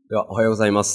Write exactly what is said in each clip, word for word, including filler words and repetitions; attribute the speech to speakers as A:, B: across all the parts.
A: では、おはようございます。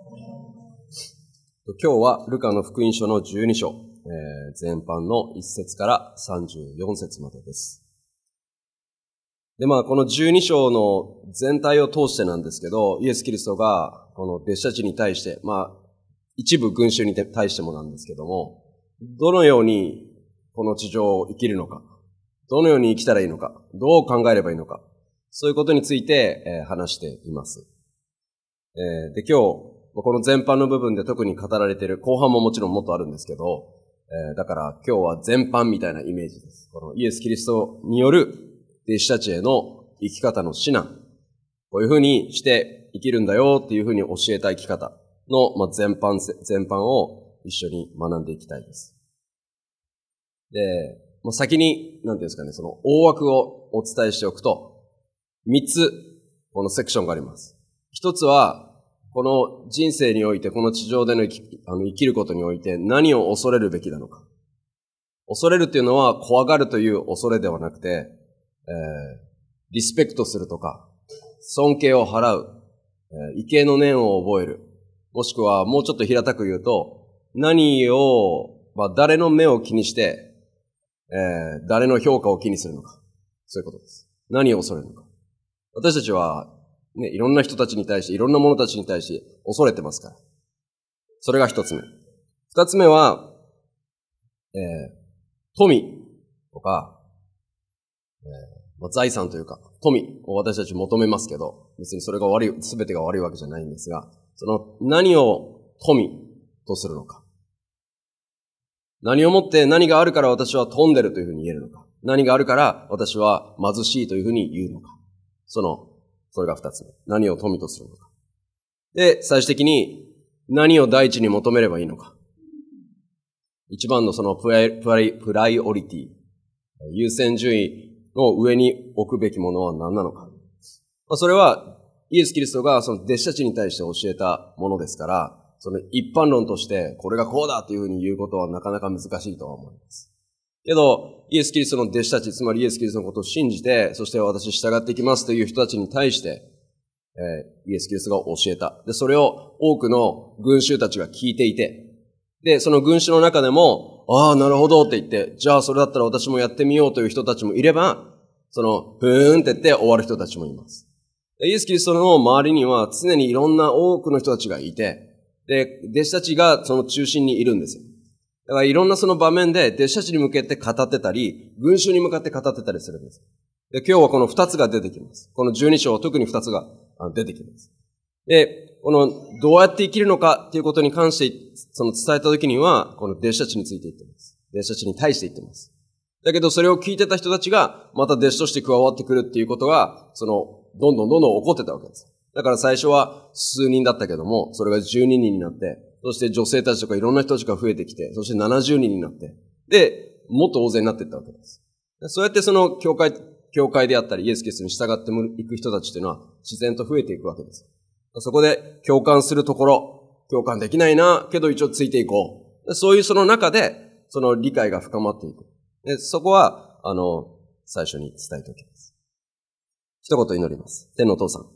A: 今日はルカの福音書のじゅうに章、えー、全般のいち節からさんじゅうよん節までです。で、まあ、このじゅうに章の全体を通してなんですけど、イエス・キリストがこの弟子たちに対して、まあ、一部群衆に対してもなんですけども、どのようにこの地上を生きるのか、どのように生きたらいいのか、どう考えればいいのか、そういうことについて、えー、話しています。えー、で、今日、この前半の部分で特に語られている、後半ももちろんもっとあるんですけど、えー、だから今日は前半みたいなイメージです。このイエス・キリストによる弟子たちへの生き方の指南。こういうふうにして生きるんだよっていうふうに教えた生き方の、まあ、前半、前半を一緒に学んでいきたいです。で、もう先に、なんていうんですかね、その大枠をお伝えしておくと、三つ、このセクションがあります。一つは、この人生において、この地上での生き、あの生きることにおいて何を恐れるべきなのか。恐れるというのは怖がるという恐れではなくて、えー、リスペクトするとか、尊敬を払う、えー、畏敬の念を覚える。もしくはもうちょっと平たく言うと、何を、まあ、誰の目を気にして、えー、誰の評価を気にするのか。そういうことです。何を恐れるのか。私たちは、ね、いろんな人たちに対して、いろんな者たちに対して恐れてますから。それが一つ目。二つ目は、えー、富とか、えーまあ、財産というか、富を私たち求めますけど、別にそれが悪い、すべてが悪いわけじゃないんですが、その何を富とするのか。何をもって何があるから私は富んでるというふうに言えるのか。何があるから私は貧しいというふうに言うのか。その、それが二つ目。何を富とするのか。で、最終的に何を第一に求めればいいのか。一番のそのプライ、プライ、プライオリティ。優先順位の上に置くべきものは何なのか。まあ、それはイエス・キリストがその弟子たちに対して教えたものですから、その一般論としてこれがこうだというふうに言うことはなかなか難しいとは思います。けど、イエス・キリストの弟子たち、つまりイエス・キリストのことを信じて、そして私従っていきますという人たちに対して、えー、イエス・キリストが教えた。で、それを多くの群衆たちが聞いていて、で、その群衆の中でも、ああ、なるほどって言って、じゃあそれだったら私もやってみようという人たちもいれば、その、ふーんって言って終わる人たちもいます。イエス・キリストの周りには常にいろんな多くの人たちがいて、で、弟子たちがその中心にいるんですよ。だからいろんなその場面で弟子たちに向けて語ってたり、群衆に向かって語ってたりするんです。で、今日はこの二つが出てきます。この十二章は特に二つが出てきます。で、このどうやって生きるのかっていうことに関してその伝えたときには、この弟子たちについて言ってます。弟子たちに対して言ってます。だけどそれを聞いてた人たちがまた弟子として加わってくるっていうことが、その、どんどんどんどん起こってたわけです。だから最初は数人だったけども、それがじゅうににんになって、そして女性たちとかいろんな人たちが増えてきて、そしてななじゅうにんになって、で、もっと大勢になっていったわけです。そうやってその教会、教会であったり、イエス・キリストに従っていく人たちっていうのは自然と増えていくわけです。そこで共感するところ、共感できないな、けど一応ついていこう。そういうその中で、その理解が深まっていく。でそこは、あの、最初に伝えておきます。一言祈ります。天のお父さん。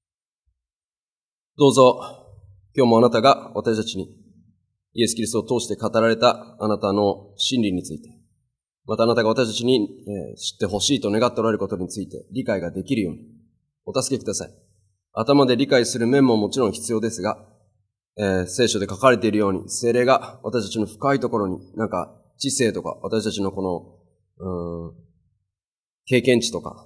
A: どうぞ、今日もあなたが私たちにイエス・キリストを通して語られたあなたの真理について、またあなたが私たちに知ってほしいと願っておられることについて理解ができるようにお助けください。頭で理解する面ももちろん必要ですが、えー、聖書で書かれているように聖霊が私たちの深いところになんか知性とか私たちのこのうーん経験値とか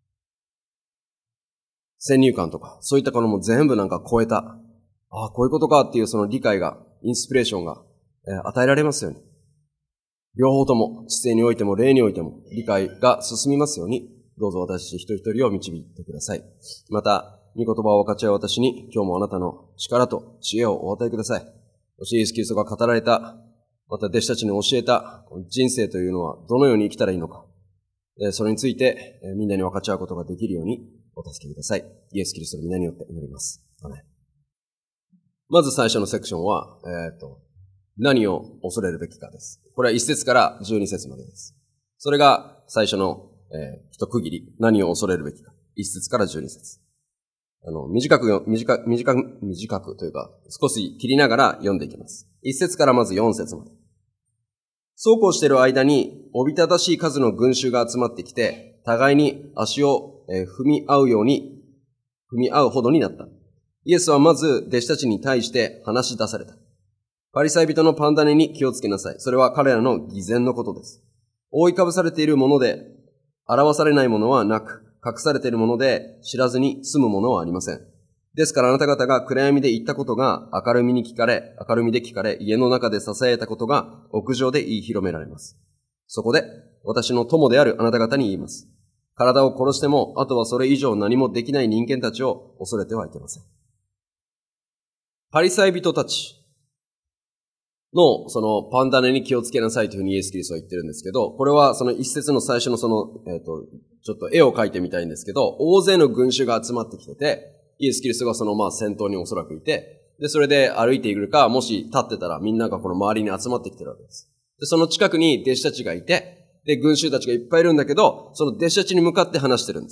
A: 先入観とか、そういったものも全部なんか超えた、ああ、こういうことかっていうその理解が、インスピレーションが、えー、与えられますように。両方とも、知性においても霊においても理解が進みますように、どうぞ私一人一人を導いてください。また、御言葉を分かち合う私に、今日もあなたの力と知恵をお与えください。そしてイエス・キリストが語られた、また弟子たちに教えた人生というのはどのように生きたらいいのか、えー、それについて、えー、みんなに分かち合うことができるように、お助けください。イエス・キリストの皆によって祈ります。アメン。まず最初のセクションは、えっと、何を恐れるべきかです。これはいち節からじゅうに節までです。それが最初の、えー、一区切り。何を恐れるべきか。いち節からじゅうに節。 あの、短く、短く、短く、短くというか、少し切りながら読んでいきます。一節からまず四節まで。そうこうしている間に、おびただしい数の群衆が集まってきて、互いに足を踏み合うように、踏み合うほどになった。イエスはまず弟子たちに対して話し出された。パリサイ人のパン種に気をつけなさい。それは彼らの偽善のことです。覆いかぶされているもので、表されないものはなく、隠されているもので知らずに済むものはありません。ですからあなた方が暗闇で言ったことが明るみに聞かれ、明るみで聞かれ、家の中で囁いたことが屋上で言い広められます。そこで私の友であるあなた方に言います。体を殺しても、あとはそれ以上何もできない人間たちを恐れてはいけません。パリサイ人たちのそのパン種に気をつけなさいというふうにイエス・キリストは言ってるんですけど、これはその一節の最初のその、えっと、ちょっと絵を描いてみたいんですけど、大勢の群衆が集まってきてて、イエス・キリストがそのまあ先頭におそらくいて、で、それで歩いているか、もし立ってたらみんながこの周りに集まってきてるわけです。で、その近くに弟子たちがいて、で、群衆たちがいっぱいいるんだけど、その弟子たちに向かって話してるんです。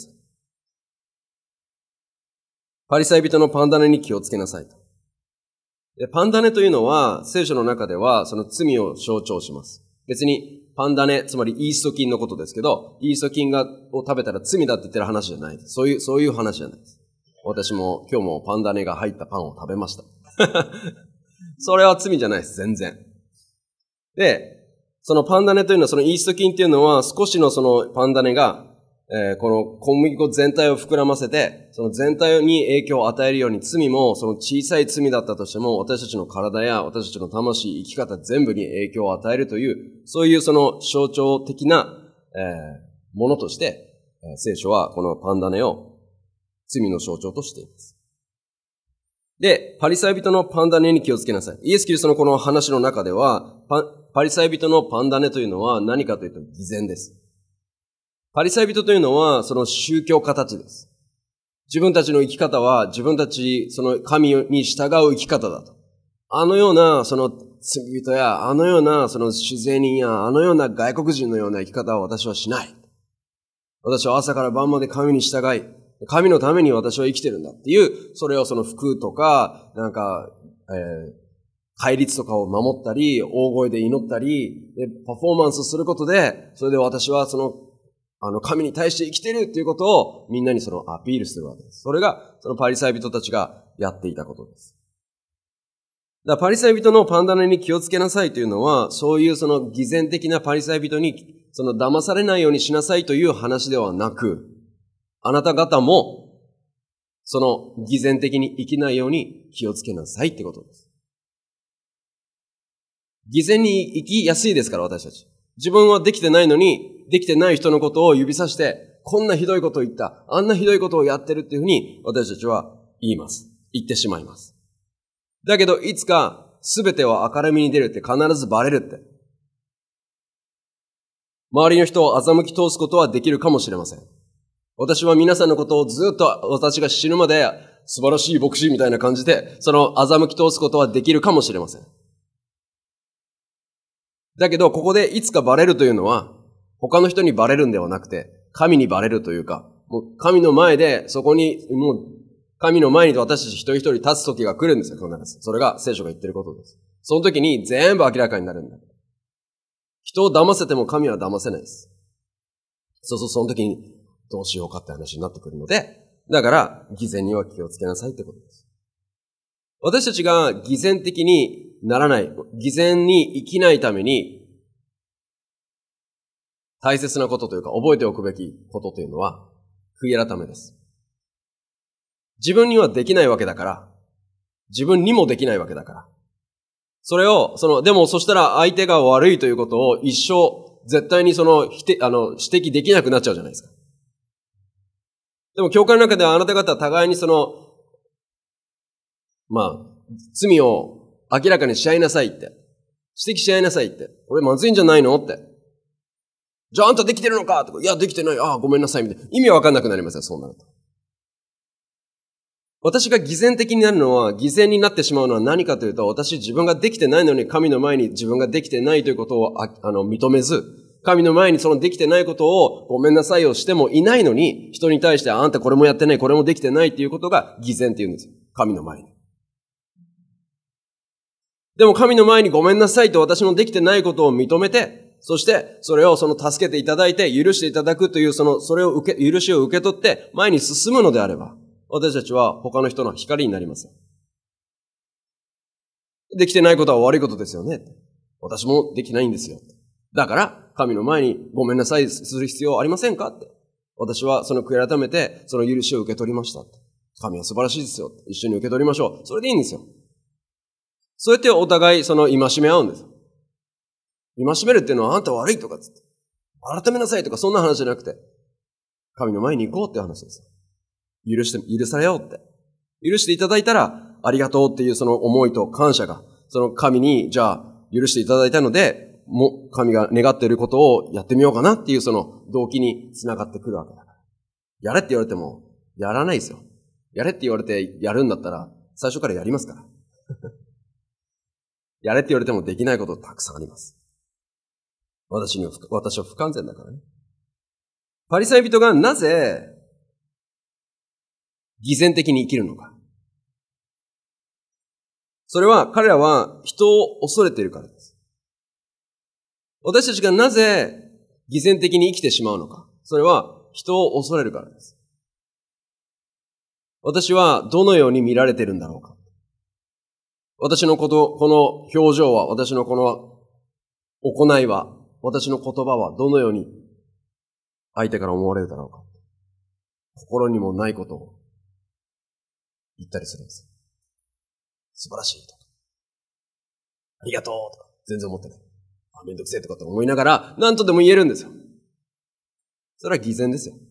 A: パリサイ人のパン種に気をつけなさいと。で、パン種というのは、聖書の中ではその罪を象徴します。別にパン種、つまりイースト菌のことですけど、イースト菌がを食べたら罪だって言ってる話じゃないです。そういう、そういう話じゃないです。私も今日もパン種が入ったパンを食べました。それは罪じゃないです、全然。で、そのパン種というのは、そのイースト菌というのは、少しのそのパン種が、えー、この小麦粉全体を膨らませて、その全体に影響を与えるように、罪もその小さい罪だったとしても、私たちの体や私たちの魂、生き方全部に影響を与えるという、そういうその象徴的な、えー、ものとして、えー、聖書はこのパン種を罪の象徴としています。で、パリサイ人のパン種に気をつけなさい。イエス・キリストのこの話の中では、パパリサイ人のパン種というのは何かというと偽善です。パリサイ人というのはその宗教家たちです。自分たちの生き方は自分たちその神に従う生き方だと。あのようなその罪人やあのようなその主税人やあのような外国人のような生き方は私はしない。私は朝から晩まで神に従い、神のために私は生きてるんだっていう、それをその服とか、なんか、えー戒律とかを守ったり、大声で祈ったり、でパフォーマンスすることで、それで私はその、あの、神に対して生きてるっていうことをみんなにそのアピールするわけです。それが、そのパリサイ人たちがやっていたことです。だからパリサイ人のパン種に気をつけなさいというのは、そういうその偽善的なパリサイ人に、その騙されないようにしなさいという話ではなく、あなた方も、その偽善的に生きないように気をつけなさいってことです。偽善に生きやすいですから、私たち。自分はできてないのに、できてない人のことを指さして、こんなひどいことを言った、あんなひどいことをやってるっていうふうに、私たちは言います。言ってしまいます。だけど、いつか、すべては明るみに出るって必ずバレるって。周りの人を欺き通すことはできるかもしれません。私は皆さんのことをずっと私が死ぬまで素晴らしい牧師みたいな感じで、その欺き通すことはできるかもしれません。だけど、ここでいつかバレるというのは、他の人にバレるんではなくて、神にバレるというか、もう神の前で、そこに、もう、神の前に私たち一人一人立つ時が来るんですよ、必ず。それが聖書が言ってることです。その時に全部明らかになるんだ。人を騙せても神は騙せないです。そうそう、その時にどうしようかって話になってくるので、だから、偽善には気をつけなさいってことです。私たちが偽善的にならない、偽善に生きないために、大切なことというか、覚えておくべきことというのは、悔い改めです。自分にはできないわけだから、自分にもできないわけだから。それを、その、でもそしたら相手が悪いということを一生、絶対にその、否定、あの、指摘できなくなっちゃうじゃないですか。でも、教会の中ではあなた方は互いにその、まあ、罪を明らかにし合いなさいって。指摘し合いなさいって。これまずいんじゃないのって。じゃああんたできてるのかとか、いや、できてない。ああ、ごめんなさい。みたいな。意味わかんなくなりますよ、そうなると。私が偽善的になるのは、偽善になってしまうのは何かというと、私自分ができてないのに神の前に自分ができてないということをああの認めず、 神の前にそのできてないことをごめんなさいをしてもいないのに、人に対してあんたこれもやってない、これもできてないっていうことが偽善って言うんですよ。神の前に。でも神の前にごめんなさいと私のできてないことを認めて、そしてそれをその助けていただいて許していただくというその、それを受け、許しを受け取って前に進むのであれば、私たちは他の人の光になりますよ。できてないことは悪いことですよね。私もできないんですよ。だから、神の前にごめんなさいする必要ありませんかって。私はその悔い改めて、その許しを受け取りましたって。神は素晴らしいですよ。一緒に受け取りましょう。それでいいんですよ。そうやってお互いその戒め合うんです。戒めるっていうのはあんた悪いとかつって。改めなさいとかそんな話じゃなくて、神の前に行こうっていう話ですよ。許して、許されようって。許していただいたら、ありがとうっていうその思いと感謝が、その神に、じゃあ、許していただいたので、も、神が願っていることをやってみようかなっていうその動機につながってくるわけだから。やれって言われても、やらないですよ。やれって言われてやるんだったら、最初からやりますから。やれって言われてもできないことたくさんあります。私には、私は不完全だからね。パリサイ人がなぜ、偽善的に生きるのか。それは彼らは人を恐れているからです。私たちがなぜ偽善的に生きてしまうのか。それは人を恐れるからです。私はどのように見られているんだろうか。私のこと、この表情は、私のこの行いは、私の言葉はどのように相手から思われるだろうか。心にもないことを言ったりするんです。素晴らしいとか。ありがとうとか。全然思ってない。あ、めんどくせえとかって思いながら、何とでも言えるんですよ。それは偽善ですよ。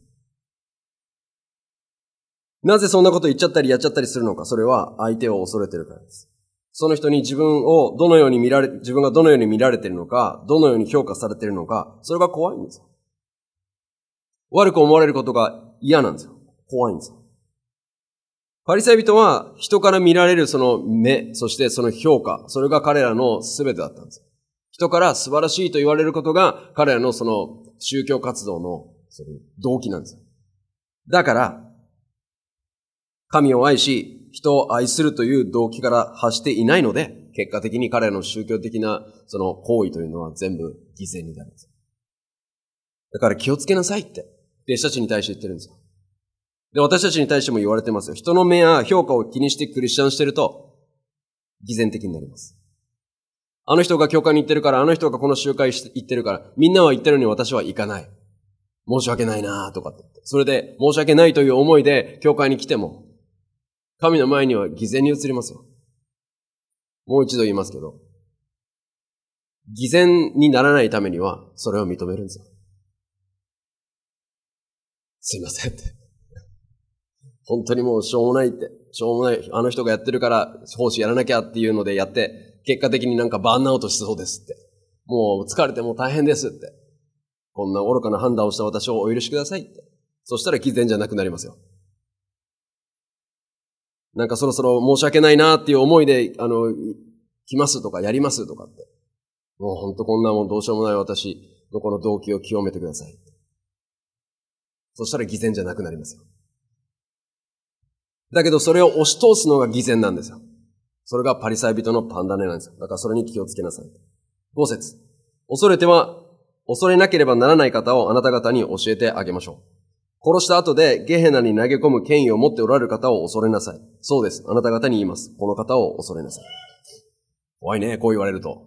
A: なぜそんなこと言っちゃったりやっちゃったりするのか。それは相手を恐れてるからです。その人に自分をどのように見られ、自分がどのように見られているのか、どのように評価されているのか、それが怖いんですよ。悪く思われることが嫌なんですよ。怖いんですよ。パリサイ人は人から見られるその目、そしてその評価、それが彼らの全てだったんです。人から素晴らしいと言われることが彼らのその宗教活動のその動機なんですよ。だから、神を愛し、人を愛するという動機から発していないので、結果的に彼らの宗教的なその行為というのは全部犠牲になるんです。だから気をつけなさいって、弟子たちに対して言ってるんですよ。で、私たちに対しても言われてますよ。人の目や評価を気にしてクリスチャンしてると、偽善的になります。あの人が教会に行ってるから、あの人がこの集会行ってるから、みんなは行ってるのに私は行かない。申し訳ないなとかって。それで、申し訳ないという思いで教会に来ても、神の前には偽善に移りますよ。もう一度言いますけど、偽善にならないためには、それを認めるんですよ。すいませんって。本当にもうしょうもないって、しょうもない、あの人がやってるから奉仕やらなきゃっていうのでやって、結果的になんかバーンアウトしそうですって。もう疲れてもう大変ですって。こんな愚かな判断をした私をお許しくださいって。そしたら偽善じゃなくなりますよ。なんかそろそろ申し訳ないなっていう思いで、あの、来ますとかやりますとかって。もうほんとこんなもんどうしようもない私のこの動機を清めてください。そしたら偽善じゃなくなりますよ。だけどそれを押し通すのが偽善なんですよ。それがパリサイ人のパンダネなんですよ。だからそれに気をつけなさい。ご節。恐れては、恐れなければならない方をあなた方に教えてあげましょう。殺した後でゲヘナに投げ込む権威を持っておられる方を恐れなさい。そうです。あなた方に言います。この方を恐れなさい。怖いね、こう言われると。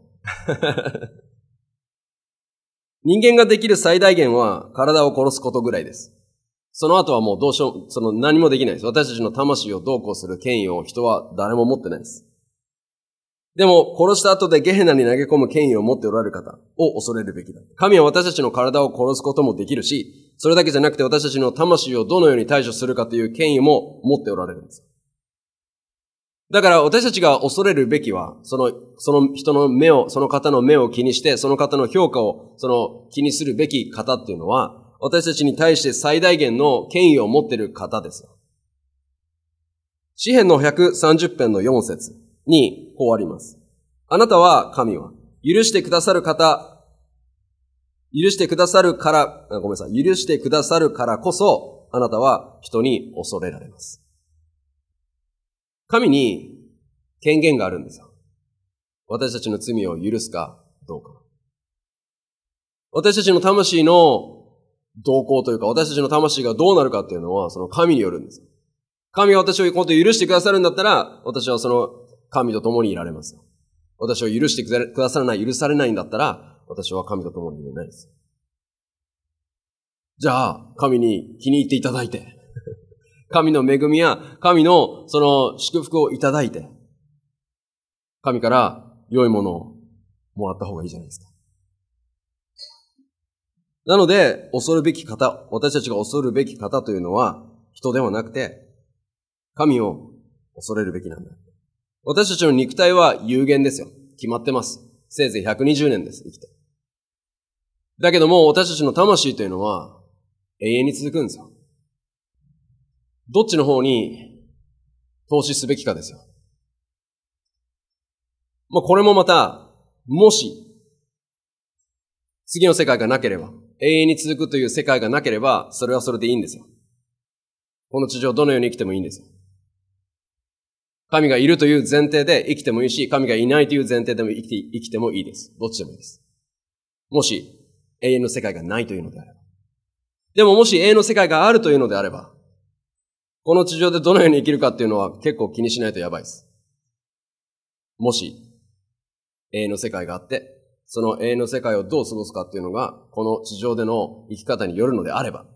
A: 人間ができる最大限は体を殺すことぐらいです。その後はもうどうしよう、その何もできないです。私たちの魂をどうこうする権威を人は誰も持ってないです。でも、殺した後でゲヘナに投げ込む権威を持っておられる方を恐れるべきだ。神は私たちの体を殺すこともできるし、それだけじゃなくて私たちの魂をどのように対処するかという権威も持っておられるんです。だから私たちが恐れるべきは、その、その人の目を、その方の目を気にして、その方の評価を、その気にするべき方っていうのは、私たちに対して最大限の権威を持っている方です。詩編のひゃくさんじゅう編のよん節にこうあります。あなたは神は許してくださる方、 許してくださるから、ごめんなさい、許してくださるからこそ、あなたは人に恐れられます。神に権限があるんですよ。私たちの罪を許すかどうか。私たちの魂の動向というか、私たちの魂がどうなるかっていうのは、その神によるんです。神が私をこうやって許してくださるんだったら、私はその神と共にいられますよ。私を許してくださらない、許されないんだったら、私は神と共にいれないです。じゃあ、神に気に入っていただいて、神の恵みや神のその祝福をいただいて、神から良いものをもらった方がいいじゃないですか。なので、恐るべき方、私たちが恐るべき方というのは人ではなくて、神を恐れるべきなんだ。私たちの肉体は有限ですよ。決まってます。せいぜいひゃくにじゅうねんです、生きて。だけども、私たちの魂というのは永遠に続くんですよ。どっちの方に投資すべきかですよ。まあ、これもまた、もし、次の世界がなければ、永遠に続くという世界がなければ、それはそれでいいんですよ。この地上どのように生きてもいいんですよ。神がいるという前提で生きてもいいし、神がいないという前提でも生きて、生きてもいいです。どっちでもいいです。もし、永遠の世界がないというのであれば。でももし永遠の世界があるというのであれば、この地上でどのように生きるかっていうのは結構気にしないとやばいです。もし、永遠の世界があって、その永遠の世界をどう過ごすかっていうのが、この地上での生き方によるのであれば、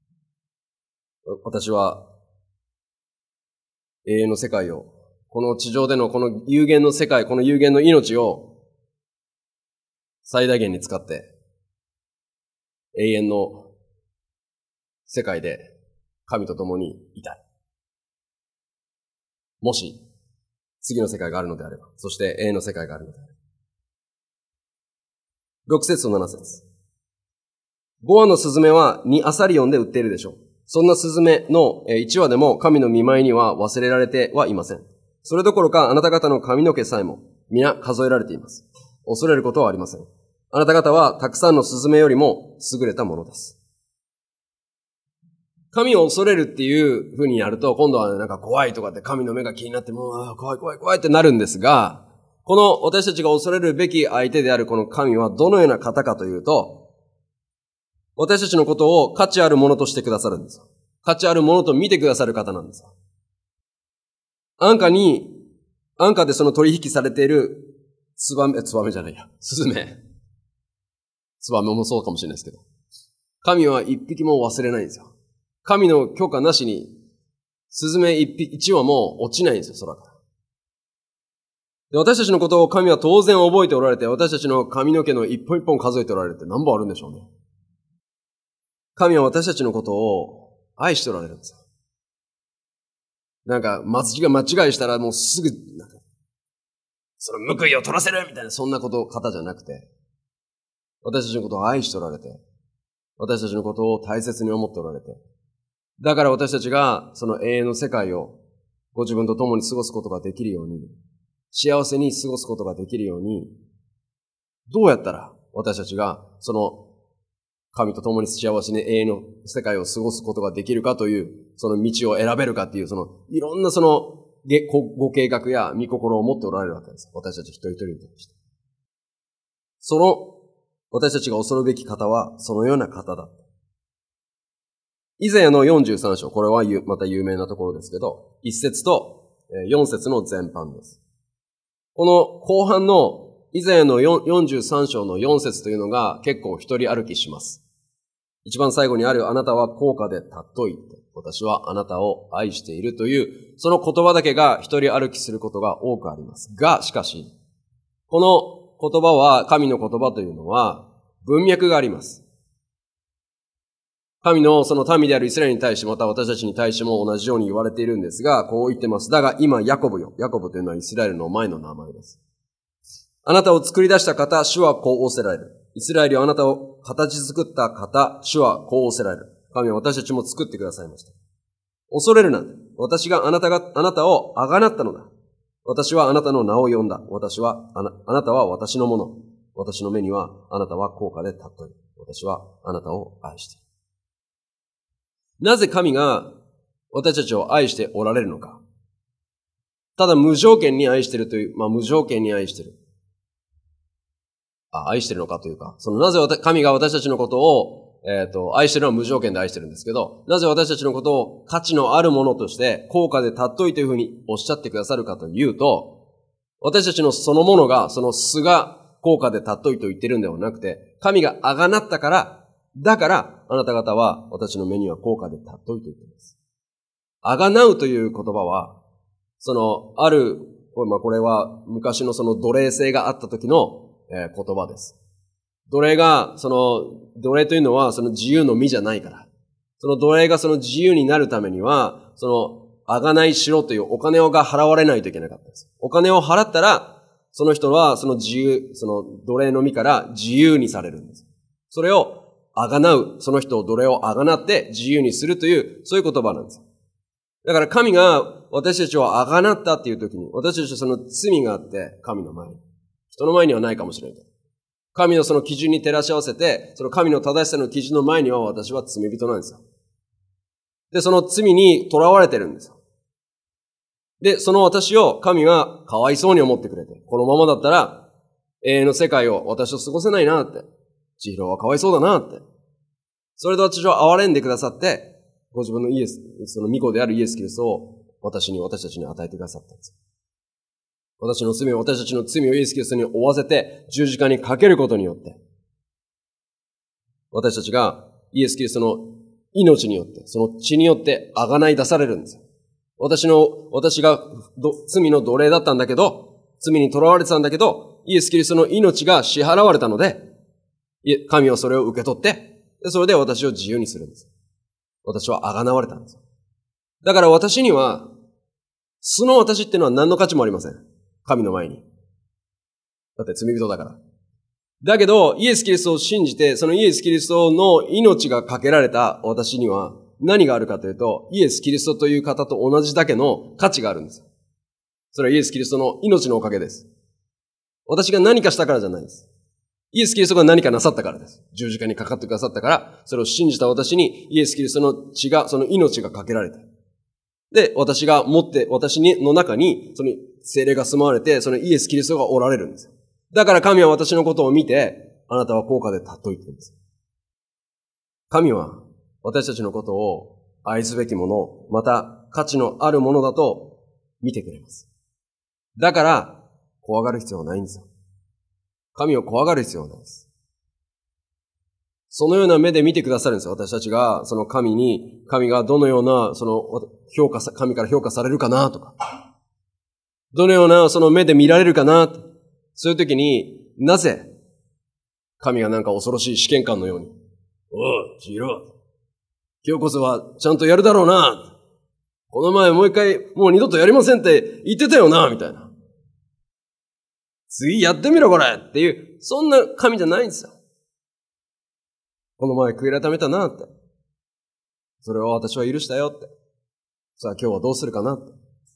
A: 私は、永遠の世界を、この地上でのこの有限の世界、この有限の命を最大限に使って、永遠の世界で神と共にいたい。もし、次の世界があるのであれば、そして永遠の世界があるのであれば。ろく節となな節。ごわのスズメはにアサリオンで売っているでしょう。そんなスズメのいちわでも神の御前には忘れられてはいません。それどころかあなた方の髪の毛さえも皆数えられています。恐れることはありません。あなた方はたくさんのスズメよりも優れたものです。神を恐れるっていう風にやると、今度はなんか怖いとかって神の目が気になって、もう怖い怖い怖いってなるんですが、この私たちが恐れるべき相手であるこの神はどのような方かというと、私たちのことを価値あるものとしてくださるんですよ。価値あるものと見てくださる方なんですよ。安価に、安価でその取引されているツバメ、ツバメじゃないや、スズメ。ツバメもそうかもしれないですけど。神は一匹も忘れないんですよ。神の許可なしに、スズメ一匹、一羽も落ちないんですよ、空から。で、私たちのことを神は当然覚えておられて、私たちの髪の毛の一本一本数えておられて何本あるんでしょうね。神は私たちのことを愛しておられるんですよ。なんか、松木が間違いしたらもうすぐ、なんか、その報いを取らせるみたいな、そんなこと、方じゃなくて、私たちのことを愛しておられて、私たちのことを大切に思っておられて、だから私たちがその永遠の世界をご自分と共に過ごすことができるように、幸せに過ごすことができるように、どうやったら私たちがその神と共に幸せに永遠の世界を過ごすことができるかという、その道を選べるかっていう、そのいろんなそのご計画や御心を持っておられるわけです。私たち一人一人に対して。その私たちが恐るべき方はそのような方だ。イザヤのよんじゅうさん章、これはまた有名なところですけど、いち節とよん節の全般です。この後半のイザヤのよんじゅうさん章のよん節というのが結構一人歩きします。一番最後にあるあなたは高価で尊い。私はあなたを愛しているという、その言葉だけが一人歩きすることが多くあります。が、しかし、この言葉は、神の言葉というのは文脈があります。神のその民であるイスラエルに対して、また私たちに対しても同じように言われているんですが、こう言ってます。だが今、ヤコブよ。ヤコブというのはイスラエルの前の名前です。あなたを作り出した方、主はこう仰せられる。イスラエルよ、あなたを形作った方、主はこう仰せられる。神は私たちも作ってくださいました。恐れるな。私があなたが、あなたをあがなったのだ。私はあなたの名を呼んだ。私はあな、あなたは私のもの。 私の目にはあなたは高価で尊い。私はあなたを愛している。なぜ神が私たちを愛しておられるのか。ただ無条件に愛しているという、まあ無条件に愛している。あ、愛しているのかというか、そのなぜ神が私たちのことを、えっと、愛しているのは無条件で愛しているんですけど、なぜ私たちのことを価値のあるものとして高価で尊いというふうにおっしゃってくださるかというと、私たちのそのものが、その素が高価で尊いと言っているんではなくて、神があがなったから、だからあなた方は私の目には高価で尊いと言っています。あがなうという言葉は、その、ある、まあ、これは昔のその奴隷制があった時の、えー、言葉です。奴隷が、その、奴隷というのはその自由の身じゃないから。その奴隷がその自由になるためには、その、あがないしろというお金が払われないといけなかったんです。お金を払ったら、その人はその自由、その奴隷の身から自由にされるんです。それをあがなう、その人を奴隷をあがなって自由にするという、そういう言葉なんです。だから神が私たちをあがなったっていう時に、私たちはその罪があって神の前に。人の前にはないかもしれない。神のその基準に照らし合わせて、その神の正しさの基準の前には私は罪人なんですよ。で、その罪に囚われてるんですよ。で、その私を神がかわいそうに思ってくれて、このままだったら永遠の世界を私と過ごせないなって。千尋はかわいそうだなって。それで私を憐れんでくださって、ご自分のイエス、その御子であるイエス・キリストを私に、私たちに与えてくださったんです。私の罪を、私たちの罪をイエス・キリストに負わせて十字架にかけることによって、私たちがイエス・キリストの命によって、その血によってあがない出されるんですよ。私の、私が罪の奴隷だったんだけど、罪に囚われてたんだけど、イエス・キリストの命が支払われたので、神はそれを受け取って、それで私を自由にするんです。私はあがなわれたんです。だから私には、素の私っていうのは何の価値もありません。神の前に。だって罪人だから。だけど、イエス・キリストを信じて、そのイエス・キリストの命がかけられた私には何があるかというと、イエス・キリストという方と同じだけの価値があるんです。それはイエス・キリストの命のおかげです。私が何かしたからじゃないです。イエス・キリストが何かなさったからです。十字架にかかってくださったから、それを信じた私にイエス・キリストの血が、その命がかけられて。で、私が持って、私の中に、その聖霊が住まわれて、そのイエス・キリストがおられるんですよ。だから神は私のことを見て、あなたは高価で尊いって言うんです。神は私たちのことを愛すべきもの、また価値のあるものだと見てくれます。だから、怖がる必要はないんですよ。神を怖がる必要はないです。そのような目で見てくださるんですよ。私たちが、その神に、神がどのような、その、評価、神から評価されるかなとか、どのような、その目で見られるかな、そういう時に、なぜ、神がなんか恐ろしい試験官のように、おう、千尋、今日こそはちゃんとやるだろうな、この前もう一回、もう二度とやりませんって言ってたよな、みたいな。次やってみろこれっていう、そんな神じゃないんですよ。この前悔い改めたなって。それを私は許したよって。さあ今日はどうするかなって。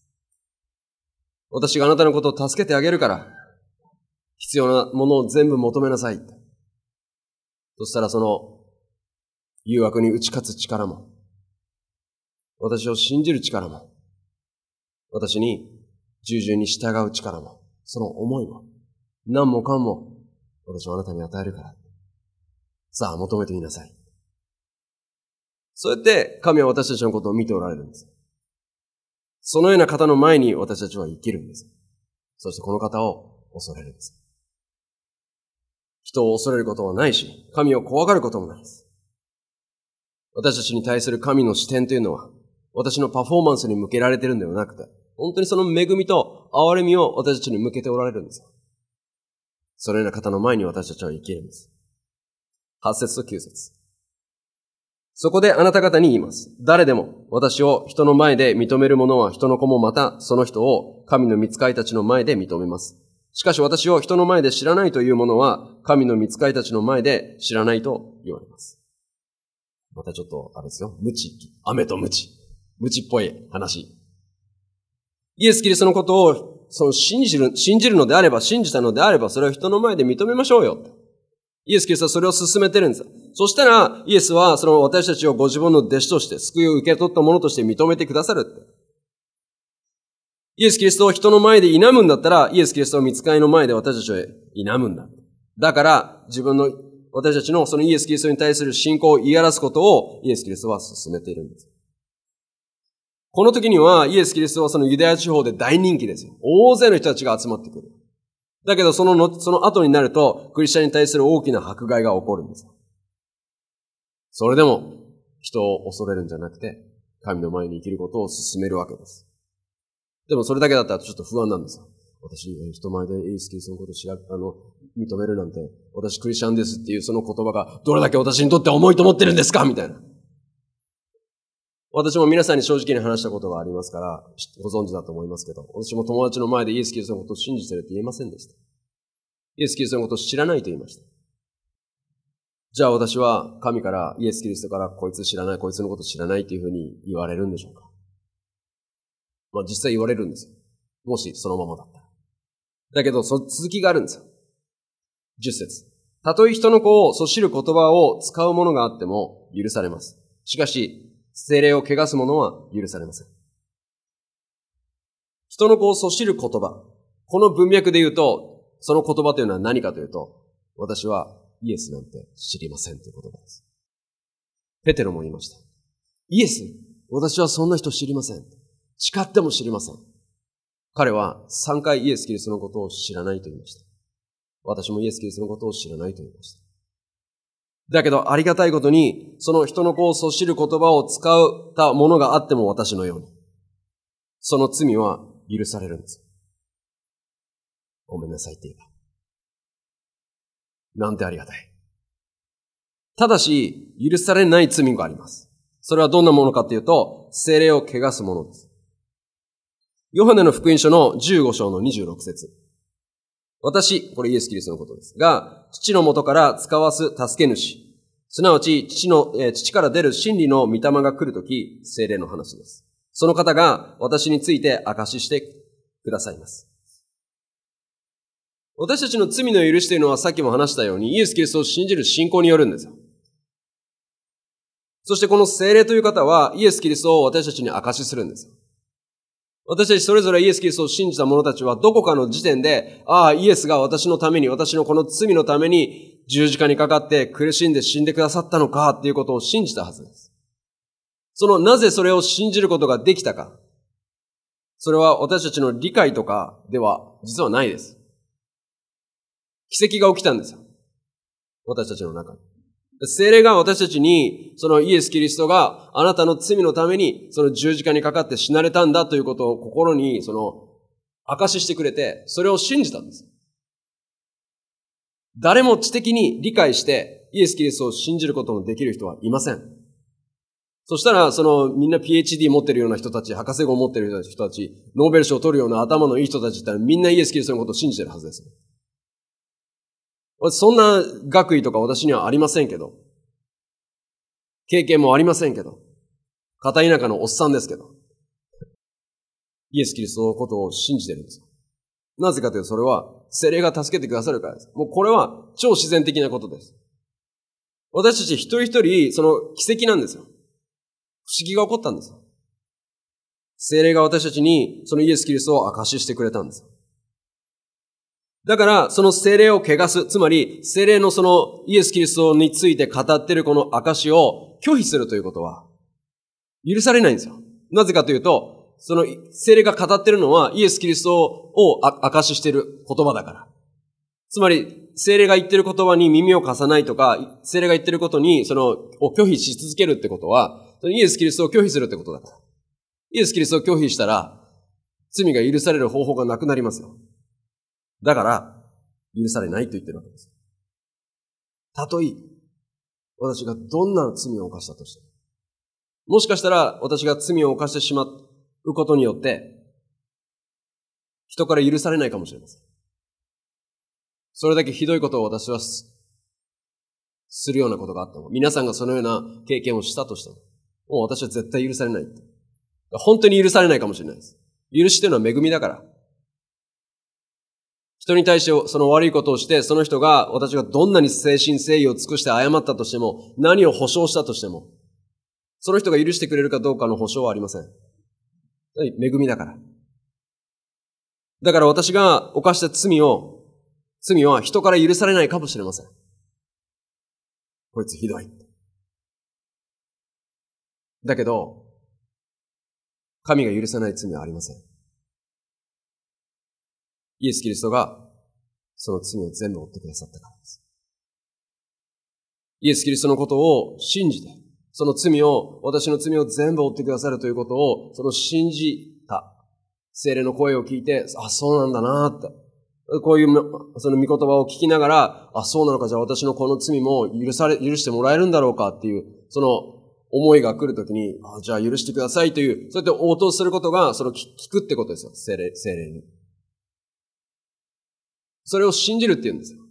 A: 私があなたのことを助けてあげるから、必要なものを全部求めなさいって。そしたらその誘惑に打ち勝つ力も、私を信じる力も、私に従順に従う力も、その思いも、何もかんも、私はあなたに与えるから。さあ、求めてみなさい。そうやって神は私たちのことを見ておられるんです。そのような方の前に私たちは生きるんです。そしてこの方を恐れるんです。人を恐れることはないし、神を怖がることもないです。私たちに対する神の視点というのは、私のパフォーマンスに向けられているんではなくて、本当にその恵みと憐れみを私たちに向けておられるんです。そのような方の前に私たちは生きるんです。はち節ときゅう節。そこであなた方に言います。誰でも私を人の前で認める者は人の子もまたその人を神の御使いたちの前で認めます。しかし私を人の前で知らないという者は神の御使いたちの前で知らないと言われます。またちょっとあれですよ。無知、雨と無知。無知っぽい話。イエス・キリストのことをその信じる、信じるのであれば、信じたのであれば、それを人の前で認めましょうよ。イエス・キリストはそれを進めてるんです。そしたら、イエスはその私たちをご自分の弟子として、救いを受け取ったものとして認めてくださるって。イエス・キリストを人の前で否むんだったら、イエス・キリストを御使いの前で私たちを否むんだ。だから、自分の、私たちのそのイエス・キリストに対する信仰を言い表すことをイエス・キリストは進めているんです。この時には、イエス・キリストはそのユダヤ地方で大人気ですよ。大勢の人たちが集まってくる。だけど、そのの、その後になると、クリスチャンに対する大きな迫害が起こるんです。それでも、人を恐れるんじゃなくて、神の前に生きることを進めるわけです。でも、それだけだったらちょっと不安なんですよ。私、人前でイエス・キリストのことを知ら、あの、認めるなんて、私クリスチャンですっていうその言葉が、どれだけ私にとって重いと思ってるんですかみたいな。私も皆さんに正直に話したことがありますから、ご存知だと思いますけど、私も友達の前でイエス・キリストのことを信じてるって言えませんでした。イエス・キリストのことを知らないと言いました。じゃあ私は神からイエス・キリストからこいつ知らない、こいつのこと知らないっていうふうに言われるんでしょうか。まあ実際言われるんですよ。もしそのままだったら。だけど、その続きがあるんですよ。十節。たとえ人の子をそしる言葉を使うものがあっても許されます。しかし、聖霊を汚す者は許されません。人の子をそしる言葉。この文脈で言うと、その言葉というのは何かというと、私はイエスなんて知りませんという言葉です。ペテロも言いました。イエス、私はそんな人知りません。誓っても知りません。彼は三回イエス・キリストのことを知らないと言いました。私もイエス・キリストのことを知らないと言いました。だけどありがたいことに、その人の子をそしる言葉を使ったものがあっても私のように、その罪は許されるんです。ごめんなさいって言えば。なんてありがたい。ただし、許されない罪があります。それはどんなものかというと、聖霊を汚すものです。ヨハネの福音書のじゅうご章のにじゅうろく節。私、これイエス・キリストのことですが、父の元から使わす助け主、すなわち父の、えー、父から出る真理の御霊が来るとき、聖霊の話です。その方が私について証ししてくださいます。私たちの罪の許しというのはさっきも話したように、イエス・キリストを信じる信仰によるんですよ。そしてこの聖霊という方は、イエス・キリストを私たちに証しするんですよ。私たちそれぞれイエス・キリストを信じた者たちはどこかの時点で、ああ、イエスが私のために、私のこの罪のために十字架にかかって苦しんで死んでくださったのかっていうことを信じたはずです。そのなぜそれを信じることができたか。それは私たちの理解とかでは実はないです。奇跡が起きたんですよ。私たちの中に。聖霊が私たちに、そのイエス・キリストがあなたの罪のために、その十字架にかかって死なれたんだということを心に、その、証ししてくれて、それを信じたんです。誰も知的に理解して、イエス・キリストを信じることのできる人はいません。そしたら、その、みんな ピーエイチディー 持ってるような人たち、博士号持ってる人たち、ノーベル賞を取るような頭のいい人たちってみんなイエス・キリストのことを信じてるはずです。そんな学位とか私にはありませんけど、経験もありませんけど、片田舎のおっさんですけど、イエス・キリストのことを信じてるんですよ。なぜかというとそれは、聖霊が助けてくださるからです。もうこれは超自然的なことです。私たち一人一人、その奇跡なんですよ。不思議が起こったんですよ。聖霊が私たちに、そのイエス・キリストを証ししてくれたんですよ。だから、その聖霊を汚す、つまり、聖霊のそのイエス・キリストについて語っているこの証を拒否するということは、許されないんですよ。なぜかというと、その聖霊が語っているのは、イエス・キリストを証ししている言葉だから。つまり、聖霊が言っている言葉に耳を貸さないとか、聖霊が言っていることに、その、を拒否し続けるってことは、イエス・キリストを拒否するってことだから。イエス・キリストを拒否したら、罪が許される方法がなくなりますよ。だから、許されないと言ってるわけです。たとえ、私がどんな罪を犯したとしても、もしかしたら私が罪を犯してしまうことによって、人から許されないかもしれません。それだけひどいことを私はするようなことがあっても、皆さんがそのような経験をしたとしても、もう私は絶対許されない。本当に許されないかもしれないです。許しというのは恵みだから。 人に対してその悪いことをして、その人が、私がどんなに誠心誠意を尽くして謝ったとしても、何を保証したとしても、その人が許してくれるかどうかの保証はありません。恵みだから。だから私が犯した罪を、罪は人から許されないかもしれません。こいつひどい。だけど、神が許さない罪はありません。イエス・キリストがその罪を全部負ってくださったからです。イエス・キリストのことを信じて、その罪を、私の罪を全部負ってくださるということを、その信じた、聖霊の声を聞いて、あ、そうなんだなって。こういう、その御言葉を聞きながら、あ、そうなのか、じゃあ私のこの罪も許され、許してもらえるんだろうかっていう、その思いが来るときに、あ、じゃあ許してくださいという、そうやって応答することが、その聞くってことですよ、聖霊、聖霊に。それを信じるって言うんですよ。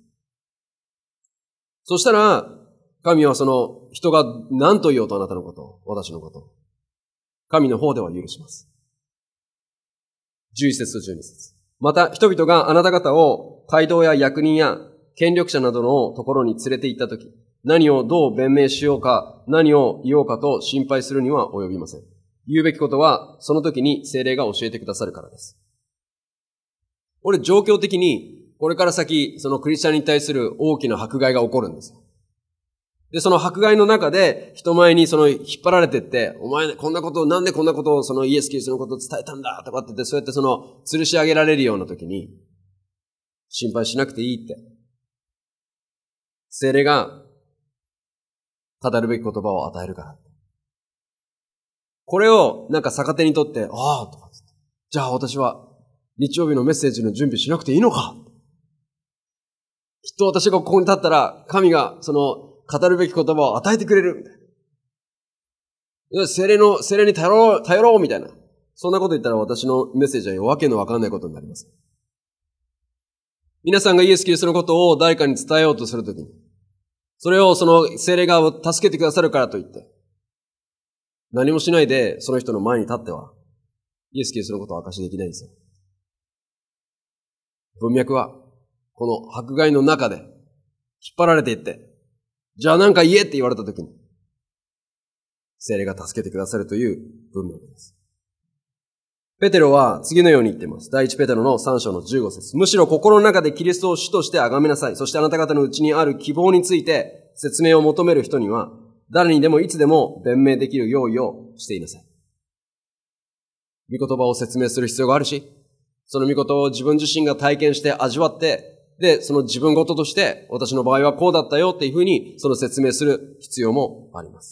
A: そしたら、神はその人が何と言おうとあなたのことを、私のことを、神の方では許します。じゅういち節とじゅうに節。また、人々があなた方を街道や役人や権力者などのところに連れて行ったとき、何をどう弁明しようか、何を言おうかと心配するには及びません。言うべきことは、その時に聖霊が教えてくださるからです。これ状況的に、これから先、そのクリスチャンに対する大きな迫害が起こるんですよ。で、その迫害の中で、人前にその引っ張られてって、お前こんなことを、なんでこんなことをそのイエス・キリストのことを伝えたんだとかって言って、そうやってその吊るし上げられるような時に、心配しなくていいって。聖霊が語るべき言葉を与えるから。これをなんか逆手にとって、ああ、とか、じゃあ私は日曜日のメッセージの準備しなくていいのか。きっと私がここに立ったら、神がその語るべき言葉を与えてくれるみたいな。聖霊の、聖霊に頼ろう、頼ろうみたいな。そんなこと言ったら私のメッセージはわけのわかんないことになります。皆さんがイエス・キリストのことを誰かに伝えようとするときに、それをその聖霊が助けてくださるからといって、何もしないでその人の前に立っては、イエス・キリストのことを証しできないんですよ。文脈は、この迫害の中で引っ張られていって、じゃあなんか言えって言われたときに、聖霊が助けてくださるという文脈です。ペテロは次のように言っています。第一ペテロのさん章のじゅうご節。むしろ心の中でキリストを主として崇めなさい。そしてあなた方のうちにある希望について説明を求める人には、誰にでもいつでも弁明できる用意をしていなさい。御言葉を説明する必要があるし、その御言葉を自分自身が体験して味わって、で、その自分ごととして、私の場合はこうだったよっていうふうに、その説明する必要もあります。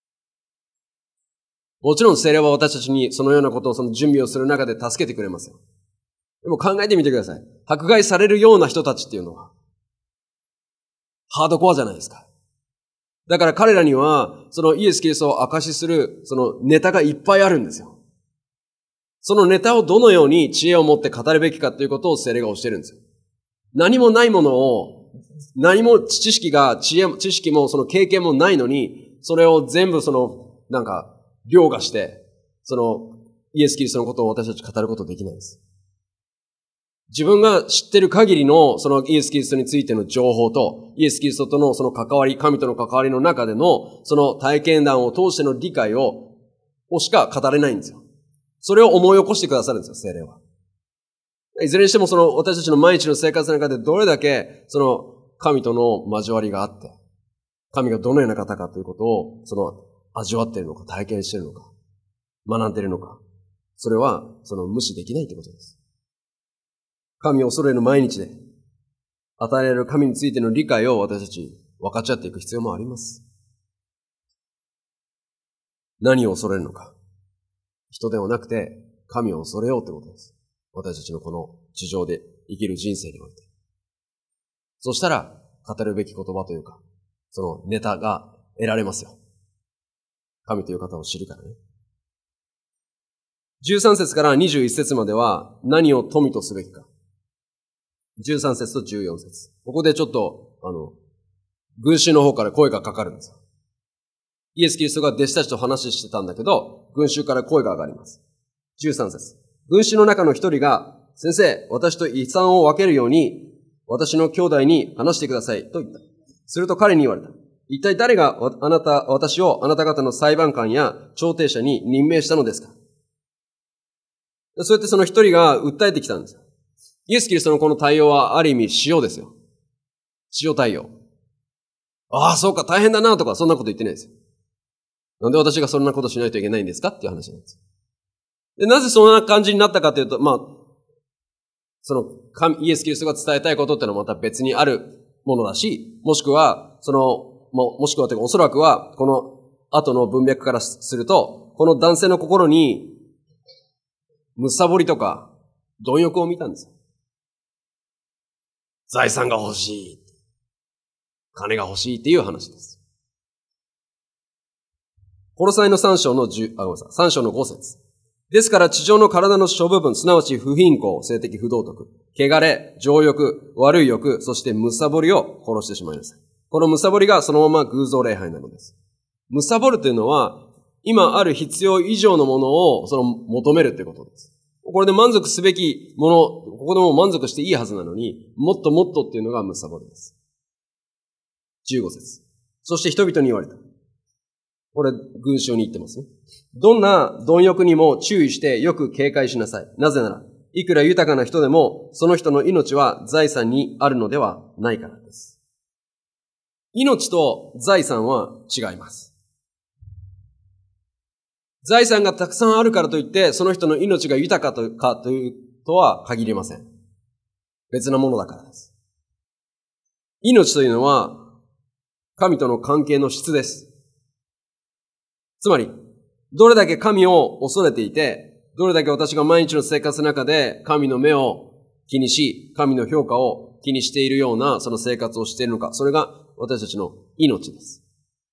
A: もちろん聖霊は私たちにそのようなことをその準備をする中で助けてくれますよ。でも考えてみてください。迫害されるような人たちっていうのは、ハードコアじゃないですか。だから彼らには、そのイエス・キリストを証しする、そのネタがいっぱいあるんですよ。そのネタをどのように知恵を持って語るべきかということを聖霊が教えるんですよ。何もないものを、何も知識が、知恵、知識もその経験もないのに、それを全部その、なんか、凌駕して、その、イエス・キリストのことを私たち語ることできないです。自分が知ってる限りの、そのイエス・キリストについての情報と、イエス・キリストとのその関わり、神との関わりの中での、その体験談を通しての理解を、をしか語れないんですよ。それを思い起こしてくださるんですよ、聖霊は。いずれにしてもその私たちの毎日の生活の中でどれだけその神との交わりがあって、神がどのような方かということをその味わっているのか、体験しているのか、学んでいるのか、それはその無視できないということです。神を恐れる毎日で与えられる神についての理解を私たち分かち合っていく必要もあります。何を恐れるのか。人ではなくて神を恐れようということです。私たちのこの地上で生きる人生において。そしたら、語るべき言葉というか、そのネタが得られますよ。神という方を知るからね。じゅうさん節からにじゅういち節までは何を富とすべきか。じゅうさん節とじゅうよん節。ここでちょっと、あの、群衆の方から声がかかるんですよ。イエス・キリストが弟子たちと話してたんだけど、群衆から声が上がります。じゅうさん節。群衆の中の一人が先生、私と遺産を分けるように、私の兄弟に話してください、と言った。すると彼に言われた。一体誰があなた、私をあなた方の裁判官や調停者に任命したのですか？そうやってその一人が訴えてきたんです。イエス・キリストのこの対応はある意味塩ですよ。塩対応。ああ、そうか、大変だなとか、そんなこと言ってないですよ。なんで私がそんなことしないといけないんですかっていう話なんです。で、なぜそんな感じになったかというと、まあ、その、イエス・キリストが伝えたいことってのはまた別にあるものだし、もしくは、その、も、もしくはというか、おそらくは、この後の文脈からすると、この男性の心に、むさぼりとか、貪欲を見たんですよ。財産が欲しい。金が欲しいっていう話です。コロサイの三章の十、あ、ごめんなさい、三章の五節。ですから地上の体の諸部分、すなわち不貧困、性的不道徳、汚れ、情欲、悪い欲、そしてむさぼりを殺してしまいなさい。このむさぼりがそのまま偶像礼拝なのです。むさぼるというのは、今ある必要以上のものをその求めるということです。これで満足すべきもの、ここでも満足していいはずなのに、もっともっとっていうのがむさぼりです。じゅうご節。そして人々に言われた。これ、群衆に言ってますね。どんな貪欲にも注意してよく警戒しなさい。なぜなら、いくら豊かな人でも、その人の命は財産にあるのではないからです。命と財産は違います。財産がたくさんあるからといって、その人の命が豊かとかというとは限りません。別なものだからです。命というのは、神との関係の質です。つまり、どれだけ神を恐れていて、どれだけ私が毎日の生活の中で神の目を気にし、神の評価を気にしているようなその生活をしているのか、それが私たちの命です。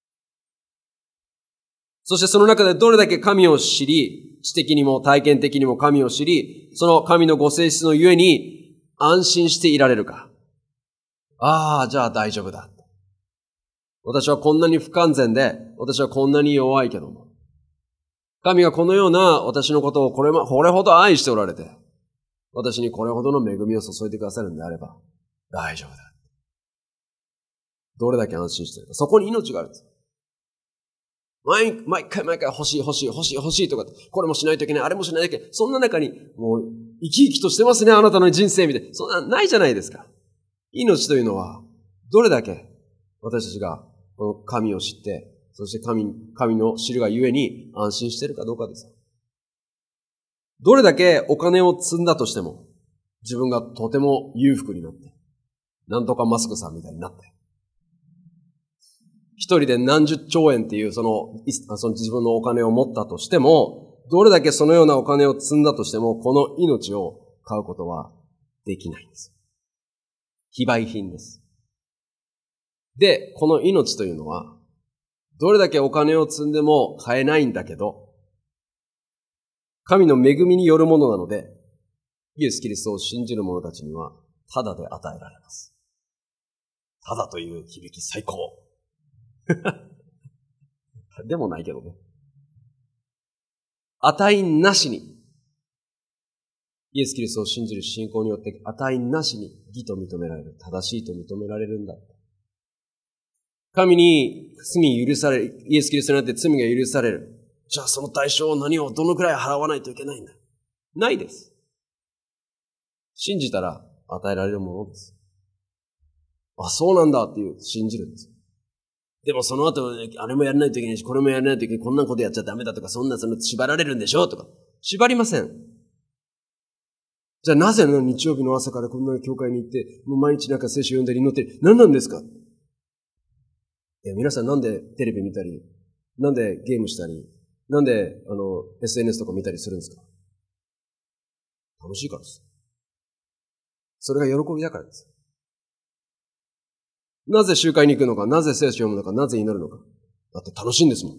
A: そしてその中でどれだけ神を知り、知的にも体験的にも神を知り、その神のご性質のゆえに安心していられるか。ああ、じゃあ大丈夫だ。私はこんなに不完全で、私はこんなに弱いけども。神がこのような私のことをこれま、これほど愛しておられて、私にこれほどの恵みを注いでくださるんであれば、大丈夫だ。どれだけ安心しているか。そこに命があるんです。毎、毎回毎回欲しい欲しい欲しい欲しいとか、これもしないといけない、あれもしないといけない。そんな中に、もう、生き生きとしてますね、あなたの人生みたいな。そんな、ないじゃないですか。命というのは、どれだけ私たちが、この神を知って、そして神、神の知るがゆえに安心しているかどうかです。どれだけお金を積んだとしても、自分がとても裕福になって、なんとかマスクさんみたいになって、一人で何十兆円っていうその、その自分のお金を持ったとしても、どれだけそのようなお金を積んだとしても、この命を買うことはできないんです。非売品です。で、この命というのは、どれだけお金を積んでも買えないんだけど、神の恵みによるものなので、イエス・キリストを信じる者たちには、ただで与えられます。ただという響き最高。でもないけどね。値なしに、イエス・キリストを信じる信仰によって値なしに義と認められる。正しいと認められるんだ。神に罪許される。イエス・キリストによって罪が許される。じゃあその代償を何をどのくらい払わないといけないんだ。ないです。信じたら与えられるものです。あ、そうなんだっていう信じるんです。でもその後、あれもやらないといけないし、これもやらないといけない、こんなことやっちゃダメだとか、そんなその縛られるんでしょとか。縛りません。じゃあなぜの日曜日の朝からこんな教会に行って、もう毎日なんか聖書読んだり祈ってる。何なんですか？いや、皆さんなんでテレビ見たり、なんでゲームしたり、なんであの エスエヌエス とか見たりするんですか？楽しいからです。それが喜びだからです。なぜ集会に行くのか、なぜ聖書を読むのか、なぜ祈るのか。だって楽しいんですもん。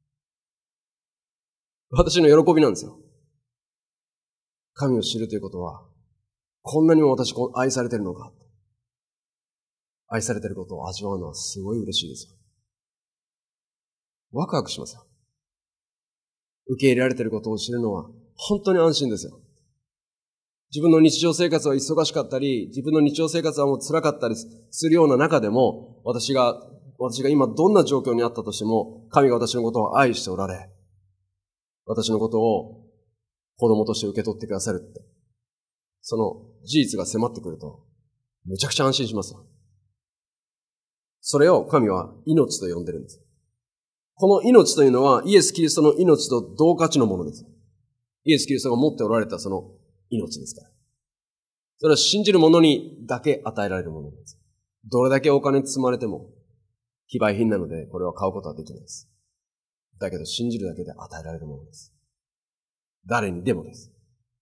A: 私の喜びなんですよ。神を知るということは、こんなにも私愛されてるのか。愛されてることを味わうのはすごい嬉しいですよ。ワクワクしますよ。受け入れられてることを知るのは本当に安心ですよ。 自分の日常生活は忙しかったり、自分の日常生活はもう辛かったりするような中でも、私が、私が今どんな状況にあったとしても、神が私のことを愛しておられ、私のことを子供として受け取ってくださるって、その事実が迫ってくると、めちゃくちゃ安心しますよ。それを神は命と呼んでるんです。この命というのはイエス・キリストの命と同価値のものです。イエス・キリストが持っておられたその命ですから。それは信じる者にだけ与えられるものです。どれだけお金積まれても非売品なのでこれは買うことはできないです。だけど信じるだけで与えられるものです。誰にでもです。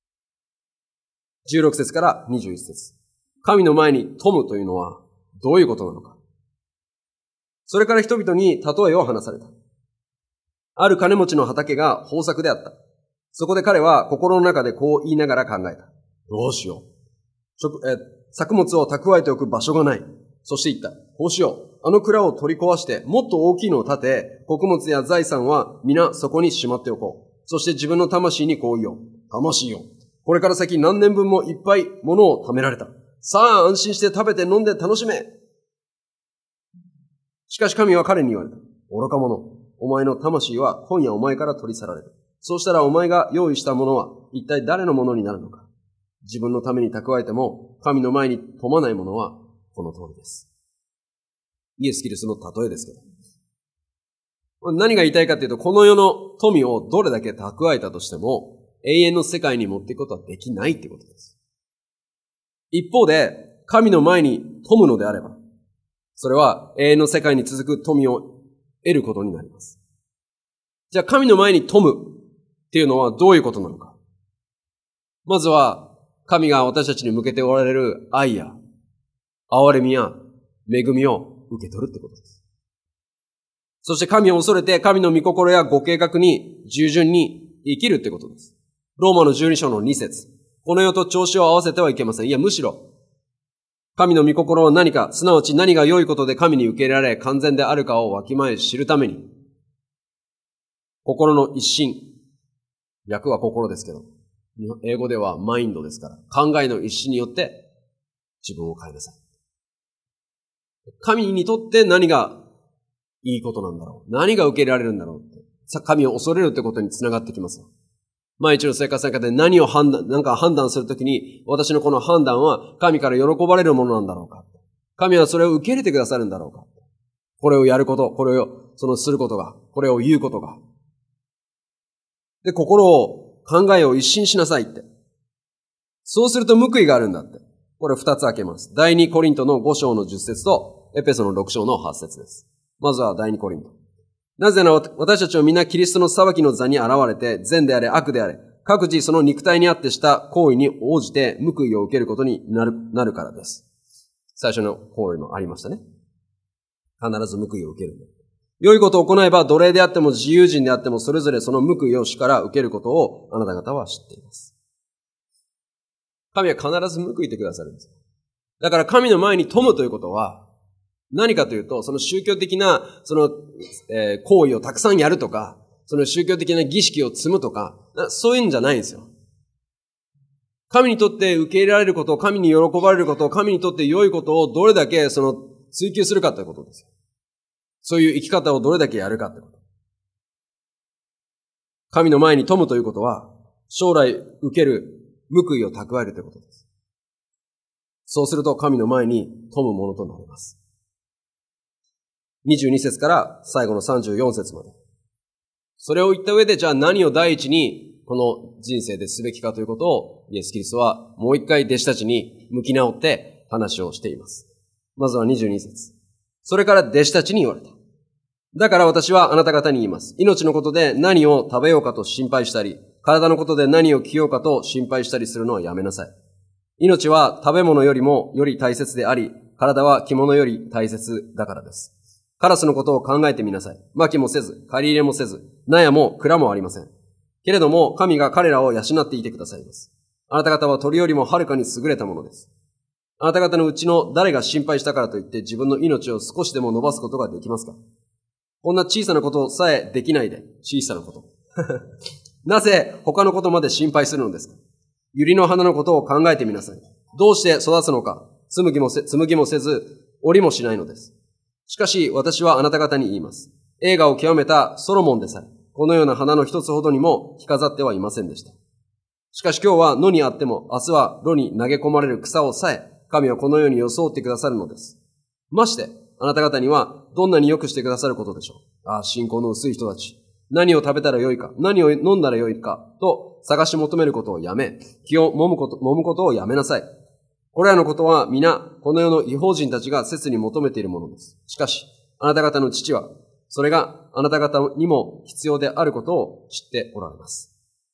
A: じゅうろく節からにじゅういち節。神の前に富むというのはどういうことなのか。それから人々に例えを話された。ある金持ちの畑が豊作であった。そこで彼は心の中でこう言いながら考えた。どうしよう。食え作物を蓄えておく場所がない。そして言った。こうしよう。あの蔵を取り壊して、もっと大きいのを建て、穀物や財産は皆そこにしまっておこう。そして自分の魂にこう言おう。魂よ。これから先何年分もいっぱい物を貯められた。さあ安心して食べて飲んで楽しめ。しかし神は彼に言われた。愚か者。お前の魂は今夜お前から取り去られる。そうしたらお前が用意したものは一体誰のものになるのか。自分のために蓄えても神の前に富まないものはこの通りです。イエス・キリストの例えですけど。何が言いたいかというと、この世の富をどれだけ蓄えたとしても永遠の世界に持っていくことはできないということです。一方で神の前に富むのであれば、それは永遠の世界に続く富を得ることになります。じゃあ神の前に富むっていうのはどういうことなのか。まずは神が私たちに向けておられる愛や憐れみや恵みを受け取るってことです。そして神を恐れて神の御心やご計画に従順に生きるってことです。ローマのじゅうに章のに節。この世と調子を合わせてはいけません。いやむしろ神の御心は何か、すなわち何が良いことで神に受け入れられ完全であるかをわきまえ知るために、心の一心、訳は心ですけど、英語ではマインドですから、考えの一心によって自分を変えなさい。神にとって何がいいことなんだろう。何が受け入れられるんだろうって。神を恐れるってことにつながってきますよ。毎日の生活の中で何を判断、なんか判断するときに、私のこの判断は神から喜ばれるものなんだろうか。神はそれを受け入れてくださるんだろうか。これをやること、これを、そのすることが、これを言うことが。で、心を、考えを一新しなさいって。そうすると報いがあるんだって。これ二つ開けます。第二コリントの五章の十節と、エペソの六章の八節です。まずは第二コリント。なぜなら私たちは皆キリストの裁きの座に現れて、善であれ悪であれ、各自その肉体にあってした行為に応じて報いを受けることになる、なるからです。最初の行為もありましたね。必ず報いを受けるんだ。良いことを行えば奴隷であっても自由人であってもそれぞれその報いを主から受けることをあなた方は知っています。神は必ず報いてくださるんです。だから神の前に富むということは、何かというと、その宗教的な、その、えー、行為をたくさんやるとか、その宗教的な儀式を積むとか、そういうんじゃないんですよ。神にとって受け入れられること、神に喜ばれること、神にとって良いことをどれだけその追求するかということですよ。そういう生き方をどれだけやるかということ。神の前に富むということは、将来受ける報いを蓄えるということです。そうすると神の前に富むものとなります。にじゅうに節から最後のさんじゅうよん節まで。それを言った上で、じゃあ何を第一にこの人生ですべきかということを、イエス・キリストはもう一回弟子たちに向き直って話をしています。まずはにじゅうに節。それから弟子たちに言われた。だから私はあなた方に言います。命のことで何を食べようかと心配したり、体のことで何を着ようかと心配したりするのはやめなさい。命は食べ物よりもより大切であり、体は着物より大切だからです。カラスのことを考えてみなさい。薪もせず、借り入れもせず、納屋も蔵もありません。けれども、神が彼らを養っていてくださいます。あなた方は鳥よりもはるかに優れたものです。あなた方のうちの誰が心配したからといって自分の命を少しでも伸ばすことができますか？こんな小さなことさえできないで、小さなこと。なぜ他のことまで心配するのですか？ 百合の花のことを考えてみなさい。どうして育つのか、紡ぎもせ、紡ぎもせず、織りもしないのです。しかし私はあなた方に言います。栄華を極めたソロモンでさえ、このような花の一つほどにも着飾ってはいませんでした。しかし今日は野にあっても、明日は炉に投げ込まれる草をさえ、神はこのように装ってくださるのです。まして、あなた方にはどんなに良くしてくださることでしょう。ああ、信仰の薄い人たち。何を食べたらよいか、何を飲んだらよいか、と探し求めることをやめ、気を揉むこと、揉むことをやめなさい。これらのことは皆、この世の異邦人たちが切に求めているものです。しかし、あなた方の父は、それがあなた方にも必要であることを知っておられます。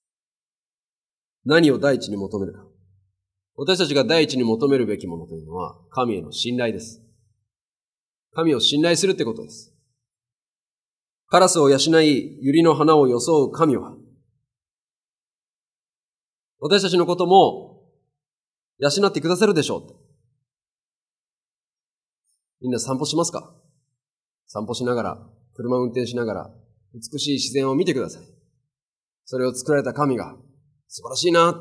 A: 何を第一に求めるか。私たちが第一に求めるべきものというのは、神への信頼です。神を信頼するってことです。カラスを養い、百合の花を装う神は、私たちのことも養ってくださるでしょうって。みんな散歩しますか？散歩しながら、車を運転しながら、美しい自然を見てください。それを作られた神が、素晴らしいなって。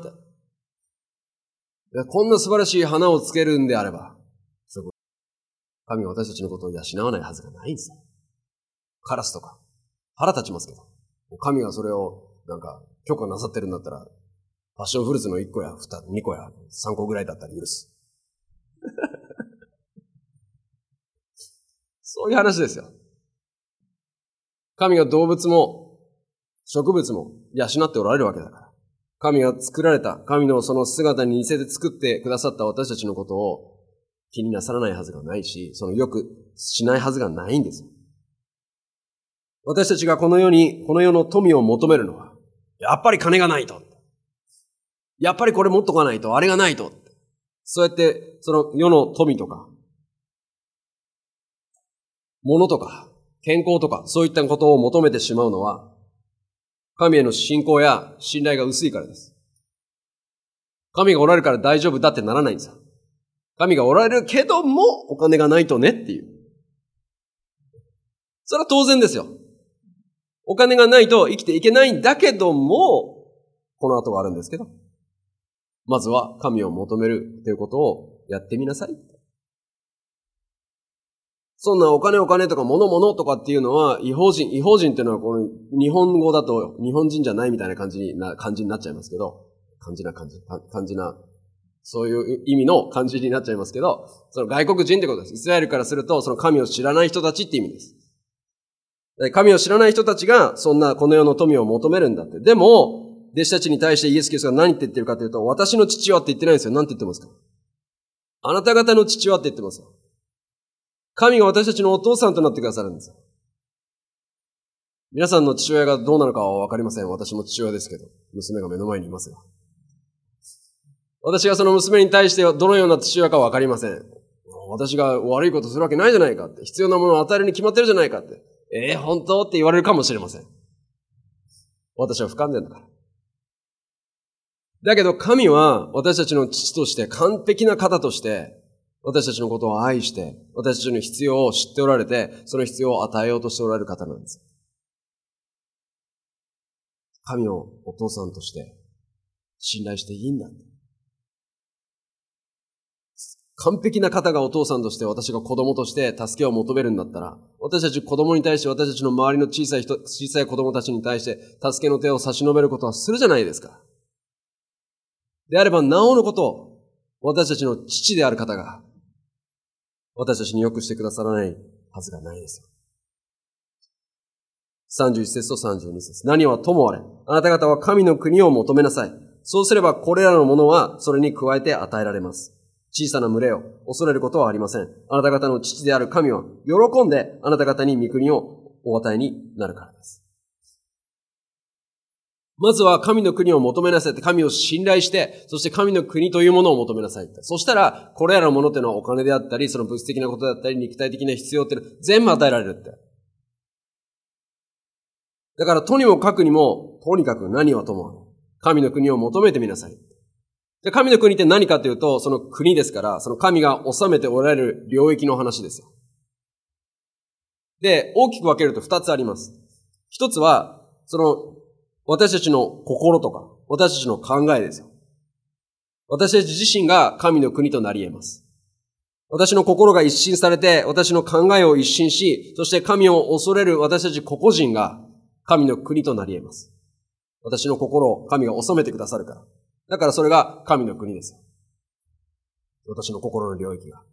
A: こんな素晴らしい花をつけるんであれば、神は私たちのことを養わないはずがないんですよ。カラスとか、腹立ちますけど。神がそれを、なんか、許可なさってるんだったら、パッションフルーツのいっこやにこやさんこぐらいだったら許す。そういう話ですよ。神が動物も、植物も養っておられるわけだから。神が作られた、神のその姿に似せて作ってくださった私たちのことを気になさらないはずがないし、そのよくしないはずがないんですよ。私たちがこの世に、この世の富を求めるのは、やっぱり金がないと。やっぱりこれ持っとかないと、あれがないと。そうやって、その世の富とか、物とか、健康とか、そういったことを求めてしまうのは、神への信仰や信頼が薄いからです。神がおられるから大丈夫だってならないんですよ。神がおられるけども、お金がないとねっていう。それは当然ですよ。お金がないと生きていけないんだけども、この後があるんですけど、まずは神を求めるということをやってみなさい。そんなお金お金とか物物とかっていうのは、異邦人、異邦人っていうのはこの日本語だと日本人じゃないみたいな感じな、感じになっちゃいますけど、感じな感じ、感じな、そういう意味の感じになっちゃいますけど、その外国人ってことです。イスラエルからすると、その神を知らない人たちって意味です。神を知らない人たちが、そんなこの世の富を求めるんだって。でも、弟子たちに対してイエス・キリストが何って言ってるかというと、私の父はって言ってないんですよ。何て言ってますか？あなた方の父はって言ってますよ。神が私たちのお父さんとなってくださるんですよ。皆さんの父親がどうなのかはわかりません。私も父親ですけど、娘が目の前にいますが。私がその娘に対してどのような父親かわかりません。私が悪いことするわけないじゃないかって。必要なものを与えるに決まってるじゃないかって。えー、本当って言われるかもしれません。私は不完全だから。だけど神は私たちの父として完璧な方として私たちのことを愛して、私たちの必要を知っておられて、その必要を与えようとしておられる方なんです。神をお父さんとして信頼していいんだ。完璧な方がお父さんとして私が子供として助けを求めるんだったら、私たち子供に対して私たちの周りの小さい人、小さい子供たちに対して助けの手を差し伸べることはするじゃないですか。であればなおのこと、私たちの父である方が私たちに良くしてくださらないはずがないですよ。さんじゅういち節とさんじゅうに節。何はともあれ。あなた方は神の国を求めなさい。そうすればこれらのものはそれに加えて与えられます。小さな群れを恐れることはありません。あなた方の父である神は喜んであなた方に御国をお与えになるからです。まずは神の国を求めなさいって、神を信頼して、そして神の国というものを求めなさいって。そしたら、これらのものっていうのはお金であったり、その物質的なことだったり、肉体的な必要っていうのは全部与えられるって。だから、とにもかくにも、とにかく何はとも、神の国を求めてみなさい。で、神の国って何かというと、その国ですから、その神が治めておられる領域の話ですよ。で、大きく分けると二つあります。一つは、その、私たちの心とか、私たちの考えですよ。 私たち自身が神の国となり得ます。私の心が一新されて、私の考えを一新し、そして神を恐れる私たち個々人が神の国となり得ます。私の心を神が治めてくださるから。だからそれが神の国です。私の心の領域が。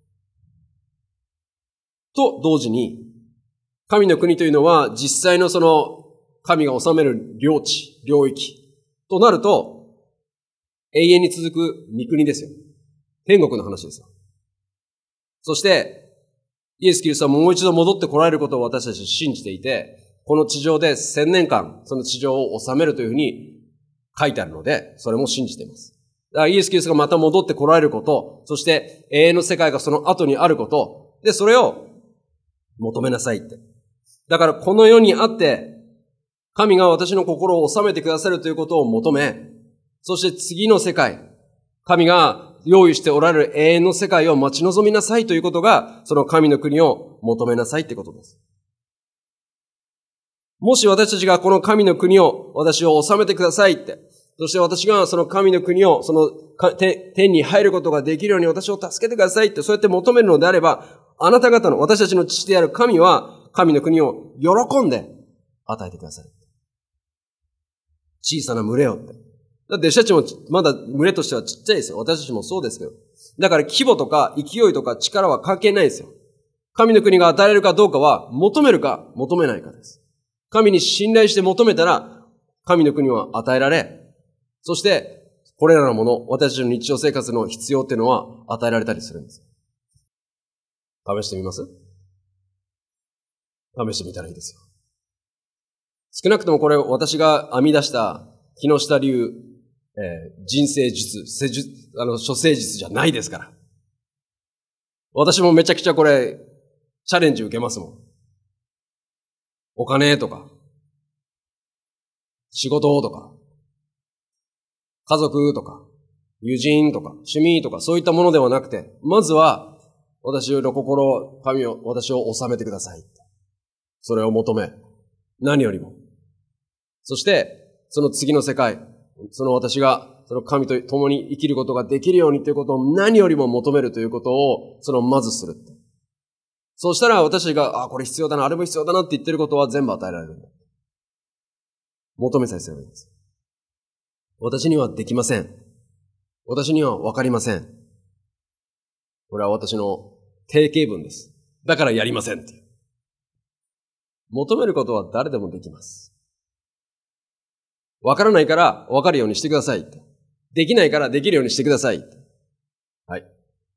A: と同時に、神の国というのは実際のその神が治める領地、領域となると、永遠に続く御国ですよ。天国の話ですよ。そして、イエス・キリストはもう一度戻って来られることを私たちは信じていて、この地上で千年間、その地上を治めるというふうに書いてあるので、それも信じています。だからイエス・キリストがまた戻って来られること、そして永遠の世界がその後にあること、で、それを求めなさいって。だからこの世にあって、神が私の心を治めてくださるということを求め、そして次の世界、神が用意しておられる永遠の世界を待ち望みなさいということが、その神の国を求めなさいってことです。もし私たちがこの神の国を私を治めてくださいって、そして私がその神の国をその天に入ることができるように私を助けてくださいってそうやって求めるのであれば、あなた方の私たちの父である神は神の国を喜んで与えてくださる。小さな群れをって。だって弟子たちもまだ群れとしてはちっちゃいですよ。私たちもそうですけど。だから規模とか勢いとか力は関係ないですよ。神の国が与えられるかどうかは求めるか求めないかです。神に信頼して求めたら神の国は与えられ、そしてこれらのもの、私たちの日常生活の必要っていうのは与えられたりするんです。試してみます？試してみたらいいですよ。少なくともこれ私が編み出した木下流、えー、人生術、施術、あの、処世術じゃないですから。私もめちゃくちゃこれ、チャレンジ受けますもん。お金とか、仕事とか、家族とか、友人とか、趣味とか、そういったものではなくて、まずは、私の心、神を、私を治めてください。それを求め、何よりも。そして、その次の世界、その私が、その神と共に生きることができるようにということを何よりも求めるということを、そのまずする。そうしたら私が、あ、これ必要だな、あれも必要だなって言ってることは全部与えられるんだ。求めさえすればいいんです。私にはできません。私にはわかりません。これは私の定型文です。だからやりませんって。求めることは誰でもできます。わからないからわかるようにしてくださいって。できないからできるようにしてくださいって。はい。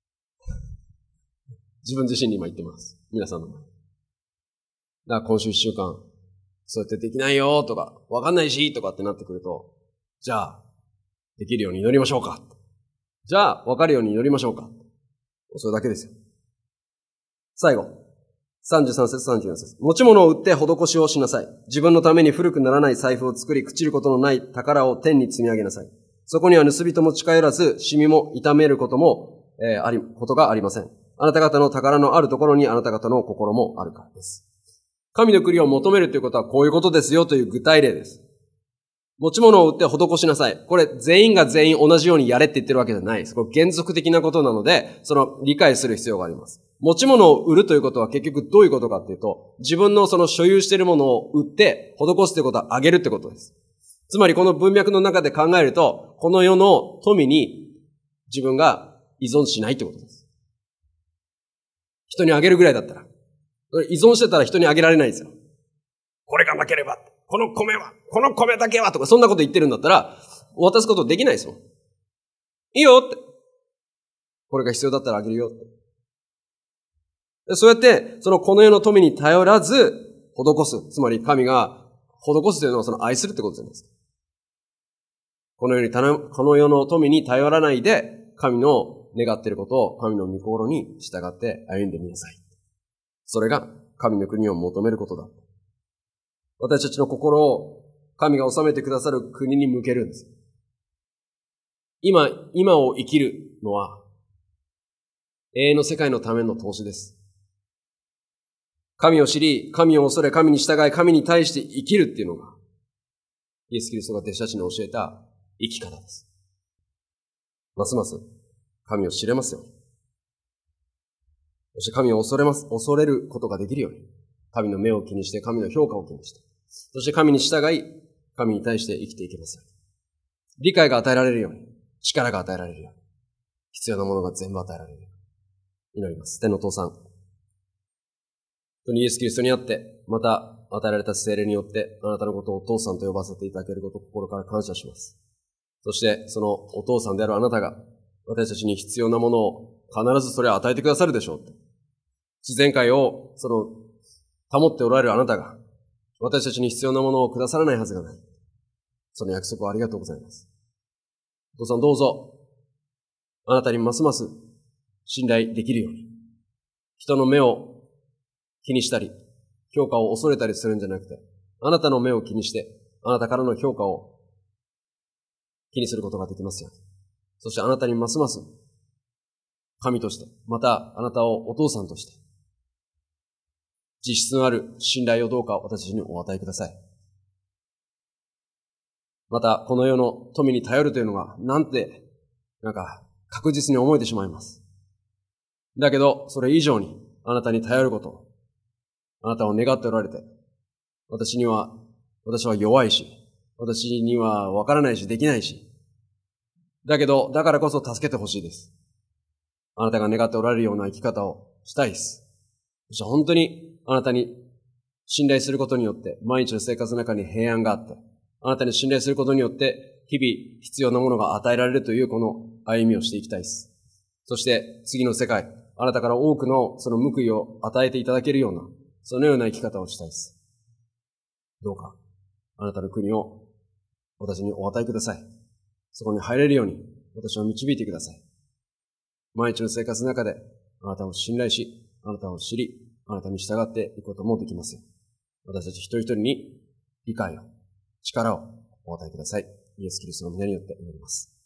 A: 自分自身に今言ってます。皆さんの前。だから今週一週間、そうやってできないよとか、わかんないしとかってなってくると、じゃあ、できるように祈りましょうか。じゃあ、わかるように祈りましょうか。それだけですよ。最後。さんじゅうさん節、さんじゅうよん節。持ち物を売って施しをしなさい。自分のために古くならない財布を作り、朽ちることのない宝を天に積み上げなさい。そこには盗人も近寄らず、シミも痛めることも、えー、あり、ことがありません。あなた方の宝のあるところにあなた方の心もあるからです。神の国を求めるということはこういうことですよという具体例です。持ち物を売って施しなさい。これ全員が全員同じようにやれって言ってるわけじゃないです。これ原則的なことなので、その理解する必要があります。持ち物を売るということは結局どういうことかっていうと、自分のその所有しているものを売って施すということはあげるってことです。つまりこの文脈の中で考えると、この世の富に自分が依存しないってことです。人にあげるぐらいだったら。依存してたら人にあげられないんですよ。これがなければ、この米は、この米だけはとかそんなこと言ってるんだったら、渡すことできないですもん。いいよって。これが必要だったらあげるよって。そうやって、そのこの世の富に頼らず、施す。つまり神が施すというのはその愛するってことじゃないですか。この世に、この世の富に頼らないで、神の願っていることを神の御心に従って歩んでみなさい。それが神の国を求めることだ。私たちの心を神が治めてくださる国に向けるんです。今、今を生きるのは永遠の世界のための投資です。神を知り、神を恐れ、神に従い、神に対して生きるっていうのがイエス・キリストが弟子たちに教えた生き方です。 ますます神を知れますように。そして神を恐れます、恐れることができるように。神の目を気にして、神の評価を気にして。そして神に従い、神に対して生きていけますように。理解が与えられるように。力が与えられるように。必要なものが全部与えられるように。祈ります。天のお父さん。本当にイエス・キリストにあって、また与えられた聖霊によって、あなたのことをお父さんと呼ばせていただけることを心から感謝します。そして、そのお父さんであるあなたが、私たちに必要なものを必ずそれを与えてくださるでしょう。自然界を、その、保っておられるあなたが、私たちに必要なものをくださらないはずがない。その約束をありがとうございます。お父さんどうぞ、あなたにますます信頼できるように、人の目を気にしたり、評価を恐れたりするんじゃなくて、あなたの目を気にして、あなたからの評価を気にすることができますように。そしてあなたにますます神として、またあなたをお父さんとして、実質のある信頼をどうか私たちにお与えください。また、この世の富に頼るというのが、なんて、なんか、確実に思えてしまいます。だけど、それ以上に、あなたに頼ることを、あなたを願っておられて、私には、私は弱いし、私にはわからないし、できないし、だけど、だからこそ助けてほしいです。あなたが願っておられるような生き方をしたいです。そして本当に、あなたに信頼することによって、毎日の生活の中に平安があって、あなたに信頼することによって、日々必要なものが与えられるというこの歩みをしていきたいです。そして次の世界、あなたから多くのその報いを与えていただけるような、そのような生き方をしたいです。どうか、あなたの国を私にお与えください。そこに入れるように私を導いてください。毎日の生活の中であなたを信頼し、あなたを知り、あなたに従っていくこともできますよ。私たち一人一人に理解を、力をお与えください。イエス・キリストの皆によって祈ります。